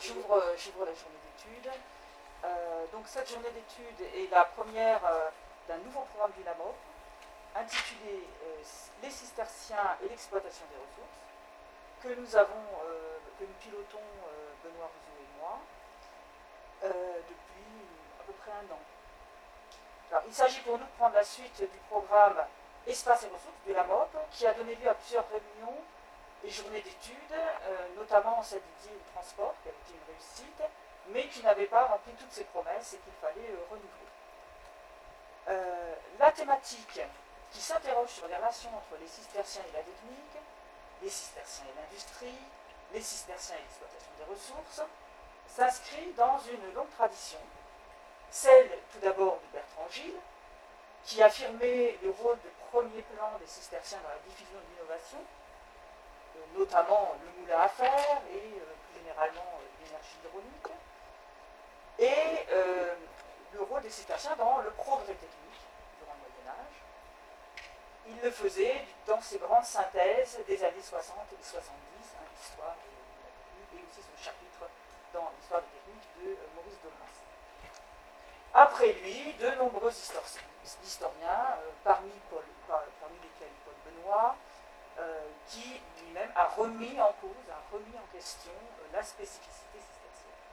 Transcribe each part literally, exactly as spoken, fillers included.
j'ouvre, j'ouvre la journée d'études. Euh, donc cette journée d'études est la première euh, d'un nouveau programme du NAMOP intitulé euh, Les cisterciens et l'exploitation des ressources, que nous avons, euh, que nous pilotons euh, Benoît Rousseau et moi euh, depuis à peu près un an. Alors, il s'agit pour nous de prendre la suite du programme Espace et ressources de NAMOP, qui a donné lieu à plusieurs réunions et journées d'études, euh, notamment celle dédiée au transport, qui a été une réussite, mais qui n'avait pas rempli toutes ses promesses et qu'il fallait euh, renouveler. Euh, la thématique qui s'interroge sur les relations entre les cisterciens et la technique, les cisterciens et l'industrie, les cisterciens et l'exploitation des ressources, s'inscrit dans une longue tradition, celle tout d'abord de Bertrand Gilles, qui affirmait le rôle de premier plan des cisterciens dans la diffusion de l'innovation, euh, notamment le moulin à fer et euh, plus généralement euh, l'énergie hydraulique, et euh, le rôle des cisterciens dans le progrès technique durant le Moyen-Âge. Il le faisait dans ses grandes synthèses des années soixante et soixante-dix, hein, l'histoire de la technique, et aussi son chapitre dans l'histoire des techniques de euh, Maurice Delmas. Après lui, de nombreux historiens, euh, parmi, Paul, par, parmi lesquels Paul Benoît, euh, qui lui-même a remis en cause, a remis en question euh, la spécificité cistercienne.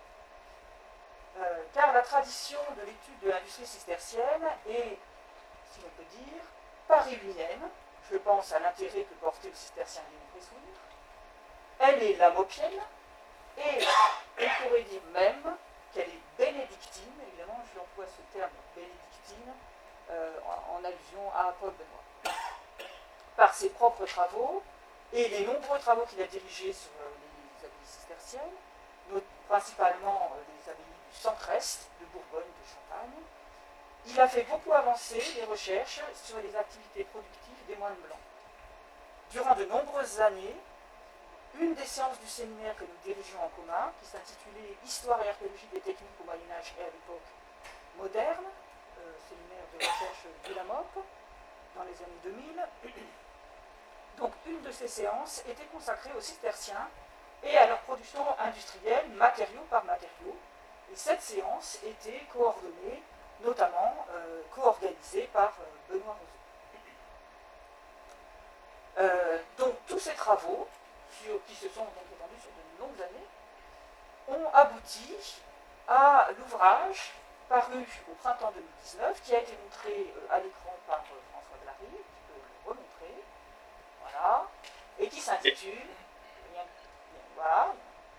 Euh, car la tradition de l'étude de l'industrie cistercienne est, si l'on peut dire, parilienne. Je pense à l'intérêt que portait le cistercien Léon Bressoud. Elle est lamopienne, et on pourrait dire même qu'elle est bénédictine. Évidemment, je emploie ce terme bénédictine euh, en, en allusion à Paul Benoît. Par ses propres travaux et les nombreux travaux qu'il a dirigés sur euh, les abbayes cisterciennes, principalement euh, les abbayes du centre-est, de Bourgogne, de Champagne, il a fait beaucoup avancer les recherches sur les activités productives des moines blancs. Durant de nombreuses années, une des séances du séminaire que nous dirigeons en commun, qui s'intitulait Histoire et archéologie des techniques au Moyen-Âge et à l'époque moderne, euh, séminaire de recherche de la M O P, dans les années deux mille. Donc une de ces séances était consacrée aux cisterciens et à leur production industrielle, matériau par matériau. Et cette séance était coordonnée, notamment euh, co-organisée par euh, Benoît Rousseau. Euh, donc tous ces travaux, sur, qui se sont donc étendus sur de longues années, ont abouti à l'ouvrage paru au printemps deux mille dix-neuf, qui a été montré euh, à l'écran par euh, François Glary, qui peut le remontrer, voilà, et qui s'intitule, voilà,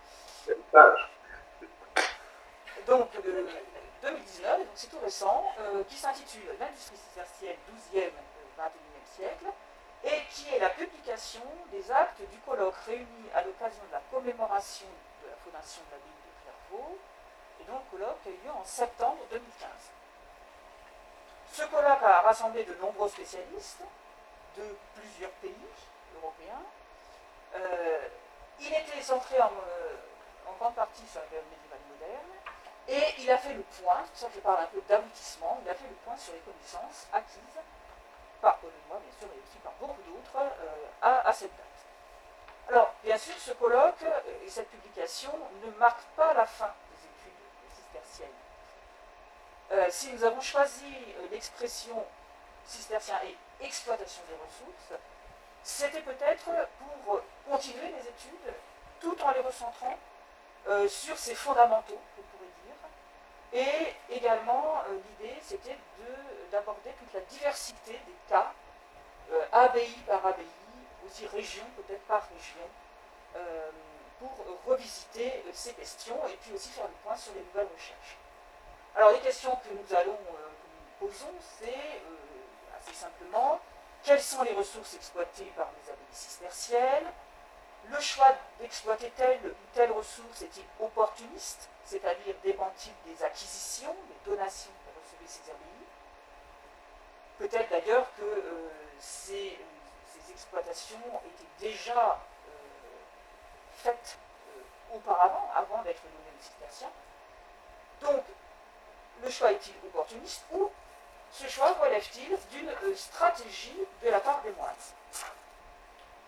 donc euh, deux mille dix-neuf, donc c'est tout récent, euh, qui s'intitule L'industrie cistercienne douzième vingt et unième siècle, et qui est la publication des actes du colloque réuni à l'occasion de la commémoration de la fondation de l'abbaye de Clairvaux, et donc le colloque a eu lieu en septembre deux mille quinze. Ce colloque a rassemblé de nombreux spécialistes de plusieurs pays européens. Euh, il était centré en, euh, en grande partie sur la période médiévale moderne, et il a fait le point, c'est pour ça que je parle un peu d'aboutissement, il a fait le point sur les connaissances acquises par Paul et moi, bien sûr, mais aussi par beaucoup d'autres, euh, à, à cette date. Alors, bien sûr, ce colloque et cette publication ne marquent pas la fin des études cisterciennes. Euh, si nous avons choisi euh, l'expression cistercien et exploitation des ressources, c'était peut-être pour continuer les études tout en les recentrant euh, sur ces fondamentaux, on pourrait dire. Et également, euh, l'idée, c'était d'aborder toute la diversité des cas, euh, abbaye par abbaye, aussi région peut-être par région, euh, pour revisiter euh, ces questions et puis aussi faire le point sur les nouvelles recherches. Alors, les questions que nous allons, euh, que nous posons, c'est euh, assez simplement, quelles sont les ressources exploitées par les abbayes cisterciennes? Le choix d'exploiter telle ou telle ressource est-il opportuniste, c'est-à-dire dépend-il des acquisitions, des donations que recevaient ces abbayes? Peut-être d'ailleurs que euh, ces, euh, ces exploitations étaient déjà euh, faites euh, auparavant, avant d'être données aux cisterciens. Donc, le choix est-il opportuniste ou ce choix relève-t-il d'une euh, stratégie de la part des moines?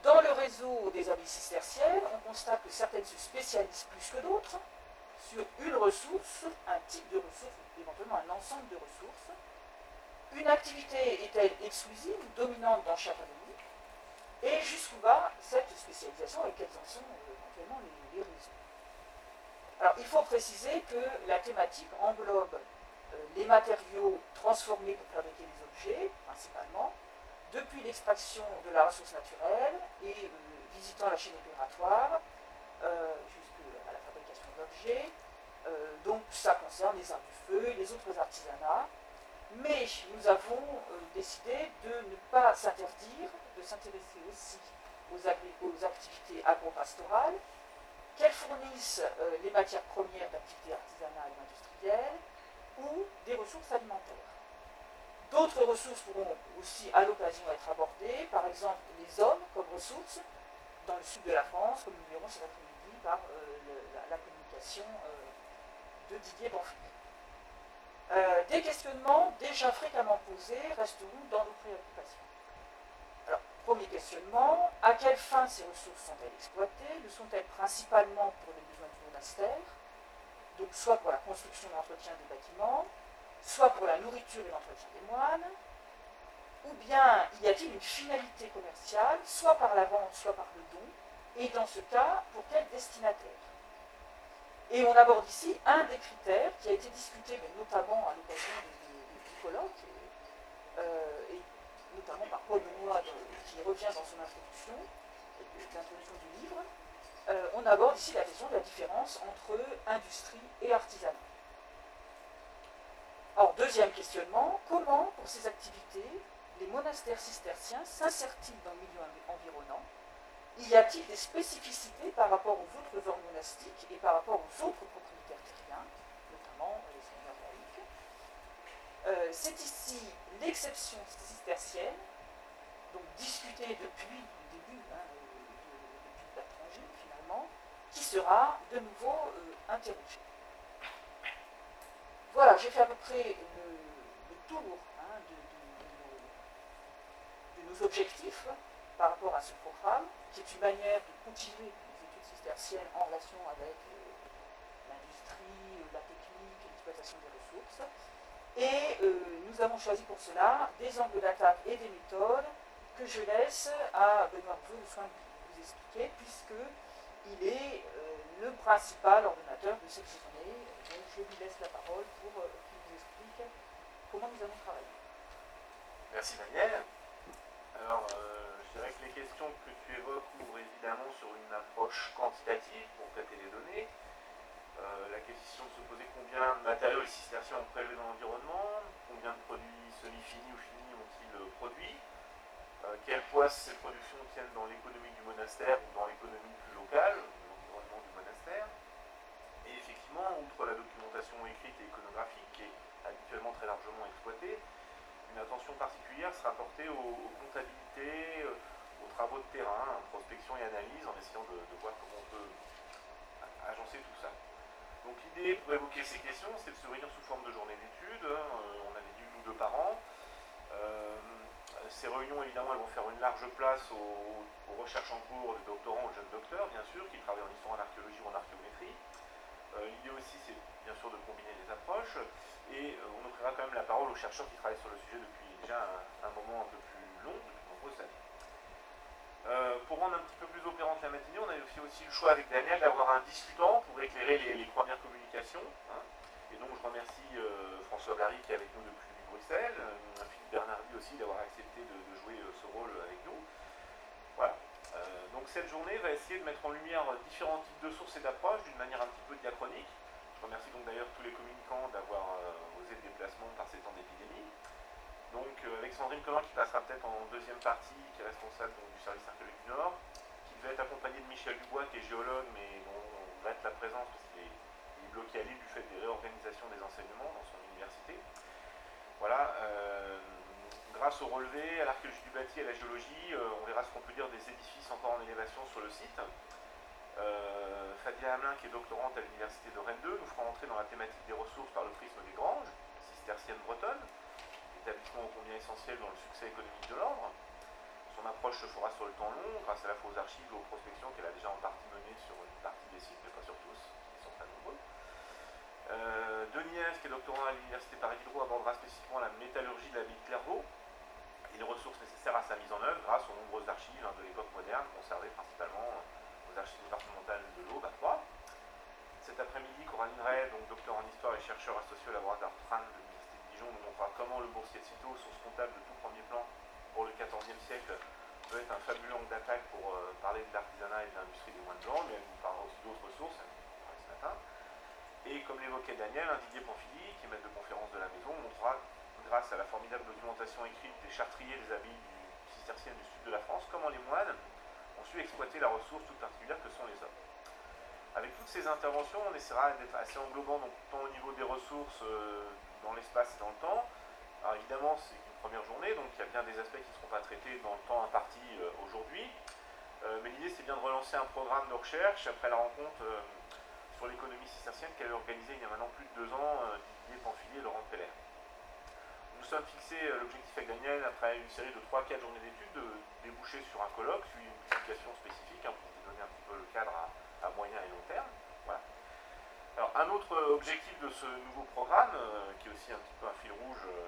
Dans le réseau des abbayes cisterciennes, on constate que certaines se spécialisent plus que d'autres sur une ressource, un type de ressource, éventuellement un ensemble de ressources. Une activité est-elle exclusive ou dominante dans chaque abbaye? Et jusqu'où va cette spécialisation et quels en sont euh, éventuellement les, les raisons? Alors, il faut préciser que la thématique englobe euh, les matériaux transformés pour fabriquer des objets, principalement, depuis l'extraction de la ressource naturelle et euh, visitant la chaîne opératoire euh, jusqu'à la fabrication d'objets. Euh, donc ça concerne les arts du feu et les autres artisanats. Mais nous avons euh, décidé de ne pas s'interdire, de s'intéresser aussi aux, aux activités agro-pastorales, qu'elles fournissent euh, les matières premières d'activités artisanales et industrielles ou des ressources alimentaires. D'autres ressources pourront aussi à l'occasion être abordées, par exemple les hommes comme ressources dans le sud de la France, comme nous verrons cet après-midi par euh, le, la, la communication euh, de Didier Banfic. Euh, des questionnements déjà fréquemment posés resteront dans nos préoccupations. Alors, premier questionnement, à quelle fin ces ressources sont-elles exploitées? Le sont-elles principalement pour les besoins du monastère, donc soit pour la construction et l'entretien des bâtiments, soit pour la nourriture et l'entretien des moines, ou bien y a-t-il une finalité commerciale, soit par la vente, soit par le don, et dans ce cas, pour quel destinataire? Et on aborde ici un des critères qui a été discuté, mais notamment à l'occasion du colloque, et, euh, et notamment par Paul Benoît, qui revient dans son introduction, l'introduction du livre. Euh, on aborde ici la question de la différence entre industrie et artisanat. Alors, deuxième questionnement, comment, pour ces activités, les monastères cisterciens s'insèrent-ils dans le milieu environnant? Y a-t-il des spécificités par rapport aux autres ordres monastiques et par rapport aux autres propriétaires terriens, notamment les seigneurs laïcs? euh, C'est ici l'exception cistercienne, donc discutée depuis le début, hein, de, de, depuis Bertrand Gilles finalement, qui sera de nouveau euh, interrogée. Voilà, j'ai fait à peu près le, le tour hein, de, de, de, nos, de nos objectifs par rapport à ce programme, qui est une manière de continuer les études cisterciennes en relation avec euh, l'industrie, la technique, l'exploitation des ressources. Et euh, nous avons choisi pour cela des angles d'attaque et des méthodes que je laisse à Benoît Reveux le soin de vous expliquer, puisqu'il est euh, le principal ordonnateur de cette journée. Donc je lui laisse la parole pour euh, qu'il nous explique comment nous allons travailler. Merci Daniel. Alors, euh, je dirais que les questions que tu évoques ouvrent évidemment sur une approche quantitative pour traiter les données. Euh, la question de se poser combien de matériaux les cisterciens ont prélevé dans l'environnement, combien de produits semi-finis ou finis ont-ils produit, euh, quel poids ces productions tiennent dans l'économie du monastère ou dans l'économie plus locale, l'environnement du monastère. Et effectivement, outre la documentation écrite et iconographique, qui est habituellement très largement exploitée, une attention particulière sera portée aux, aux comptabilités, aux travaux de terrain, prospection et analyse, en essayant de, de voir comment on peut agencer tout ça. Donc l'idée pour évoquer ces questions, c'est de se réunir sous forme de journée d'études. Euh, on avait dit une ou deux par an. Euh, ces réunions, évidemment, elles vont faire une large place aux, aux recherches en cours, des doctorants, aux jeunes docteurs, bien sûr, qui travaillent en histoire, en archéologie ou en archéométrie. Euh, l'idée aussi, c'est bien sûr de combiner les approches. Et euh, on offrira quand même la parole aux chercheurs qui travaillent sur le sujet depuis déjà un, un moment un peu plus long, depuis de nombreuses années. Euh, pour rendre un petit peu plus opérante la matinée, on a fait aussi le choix avec Daniel d'avoir un discutant pour éclairer les, les premières communications. Hein. Et donc je remercie euh, François Blary qui est avec nous depuis Bruxelles, euh, Philippe Bernardi aussi d'avoir accepté de, de jouer euh, ce rôle avec nous. Voilà. Euh, donc cette journée va essayer de mettre en lumière différents types de sources et d'approches d'une manière un petit peu diachronique. Je remercie donc d'ailleurs tous les communicants d'avoir euh, osé le déplacement par ces temps d'épidémie. Donc euh, avec Sandrine Collin qui passera peut-être en deuxième partie, qui est responsable donc, du service archéologique du Nord, qui devait être accompagné de Michel Dubois qui est géologue, mais dont on regrette la présence parce qu'il est, il est bloqué à Lille du fait des réorganisations des enseignements dans son université. Voilà, euh, grâce au relevé, à l'archéologie du bâti et à la géologie, euh, on verra ce qu'on peut dire des édifices encore en élévation sur le site. Euh, Fadia Hamelin, qui est doctorante à l'université de Rennes deux, nous fera entrer dans la thématique des ressources par le prisme des granges, cisterciennes bretonnes, établissement ô combien essentiel dans le succès économique de l'ordre. Son approche se fera sur le temps long, grâce à la fois aux archives et aux prospections qu'elle a déjà en partie menées sur une partie des sites, mais pas sur tous, ils sont très nombreux. Euh, Denis Hess, qui est doctorant à l'université Paris-Diderot, abordera spécifiquement la métallurgie de l'abbaye de Clairvaux et les ressources nécessaires à sa mise en œuvre grâce aux nombreuses archives hein, de l'époque moderne, conservées principalement aux archives départementales de l'Aube à Troyes. Cet après-midi, Coraline Ray, donc docteur en histoire et chercheur associé au laboratoire Tran de l'université de Dijon, nous montrera comment le boursier de Cîteaux, source comptable de tout premier plan pour le quatorzième siècle, peut être un fabuleux angle d'attaque pour euh, parler de l'artisanat et de l'industrie des moines blancs, mais elle nous parlera aussi d'autres sources, elle nous parlera ce matin. Et comme l'évoquait Daniel, un Didier Pamphili, qui est maître de conférence de la maison, montrera, grâce à la formidable documentation écrite des chartriers des abbayes du cisterciennes du sud de la France, comment les moines ont su exploiter la ressource toute particulière que sont les hommes. Avec toutes ces interventions, on essaiera d'être assez englobant, donc tant au niveau des ressources euh, dans l'espace et dans le temps. Alors évidemment, c'est une première journée, donc il y a bien des aspects qui ne seront pas traités dans le temps imparti euh, aujourd'hui. Euh, mais l'idée, c'est bien de relancer un programme de recherche après la rencontre euh, sur l'économie cistercienne qu'avait organisée il y a maintenant plus de deux ans euh, Didier Pamphili et Laurent Peller. Nous sommes fixés euh, l'objectif avec Daniel, après une série de trois à quatre journées d'études, de déboucher sur un colloque, suivi d'une publication spécifique, hein, pour vous donner un petit peu le cadre à, à moyen et long terme. Voilà. Alors, un autre objectif de ce nouveau programme, euh, qui est aussi un petit peu un fil rouge, euh,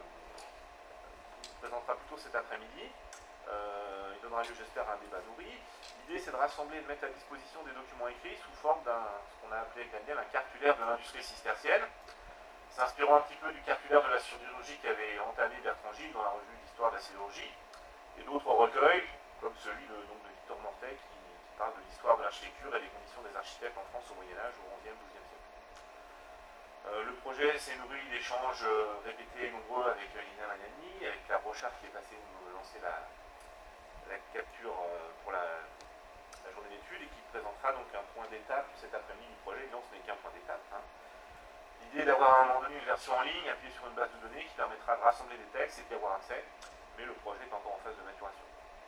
qui se présentera plutôt cet après-midi, euh, il donnera lieu, j'espère, à un débat nourri. L'idée, c'est de rassembler et de mettre à disposition des documents écrits sous forme d'un, ce qu'on a appelé avec Daniel, un cartulaire de l'industrie cistercienne, s'inspirant un petit peu du cartulaire de la sidérurgie qu'avait entamé Bertrand Gilles dans la revue d'histoire de la sidérurgie, et d'autres recueils, comme celui de, donc, de Victor Mortet, qui, qui parle de l'histoire de l'architecture et des conditions des architectes en France au Moyen-Âge, au onzième douzième siècle. Euh, le projet s'est nourri d'échanges euh, répétés et nombreux avec euh, Lina Magnani, avec Claire Brochard qui est passée nous lancer la, la capture euh, pour la, la journée d'études et qui présentera donc un point d'étape cet après-midi du projet. Évidemment, ce n'est qu'un point d'étape. Hein. L'idée est d'avoir à un moment donné une version en ligne appuyée sur une base de données qui permettra de rassembler des textes et d'y avoir accès, mais le projet est encore en phase de maturation.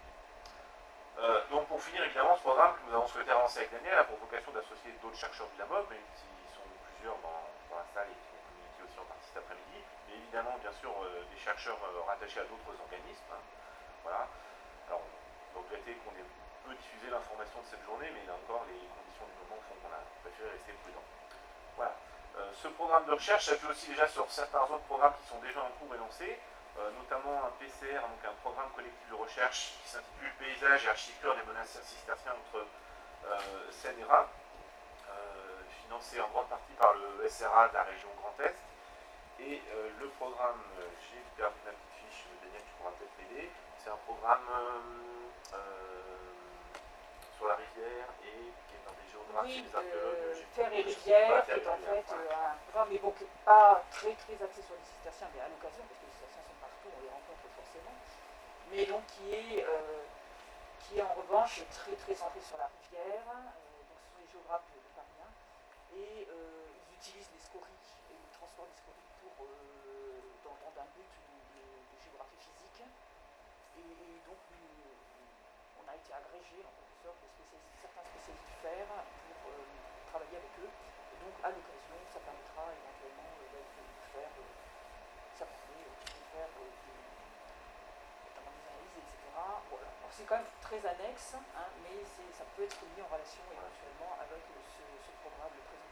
Euh, donc pour finir, évidemment, ce programme que nous avons souhaité avancer avec Daniel a pour vocation d'associer d'autres chercheurs du LAMOB, même s'ils sont plusieurs dans, dans la salle et qui vont communiquer aussi en partie cet après-midi, mais évidemment, bien sûr, euh, des chercheurs euh, rattachés à d'autres organismes. Hein. Voilà. Alors, on peut regretter qu'on ait peu diffusé l'information de cette journée, mais là encore, les conditions du moment font qu'on a préféré rester prudent. Voilà. Euh, ce programme de recherche s'appuie aussi déjà sur certains autres programmes qui sont déjà en cours et lancés, euh, notamment un P C R, donc un programme collectif de recherche qui s'intitule Paysage et architecture des monastères cisterciens entre euh, Seine et Rhin, euh, financé en grande partie par le S R A de la région Grand Est. Et euh, le programme, euh, j'ai perdu ma petite fiche, mais Daniel, tu pourras peut-être m'aider, c'est un programme euh, euh, sur la rivière et qui est dans des géographies, oui, des archéologues. euh, Terre et rivière, qui est en fait euh, un programme, mais bon, qui n'est pas très très axé sur les cisterciens, mais à l'occasion, parce que les cisterciens sont partout, on les rencontre forcément, mais donc qui est, euh, qui est en revanche très très centré sur la rivière, euh, donc ce sont les géographes de, de Paris, hein, et euh, ils utilisent les scories et le transport des scories pour, euh, dans, dans un but de, de, de géographie physique, et, et donc nous, on a été agrégé en quelque sorte de spécialistes, certains spécialistes du fer pour euh, travailler avec eux. Et donc à l'occasion, ça permettra éventuellement euh, de, de faire euh, s'appuyer, euh, de faire euh, des, notamment des analyses, et cetera. Voilà. Alors c'est quand même très annexe, hein, mais ça peut être mis en relation éventuellement avec euh, ce, ce programme, le présent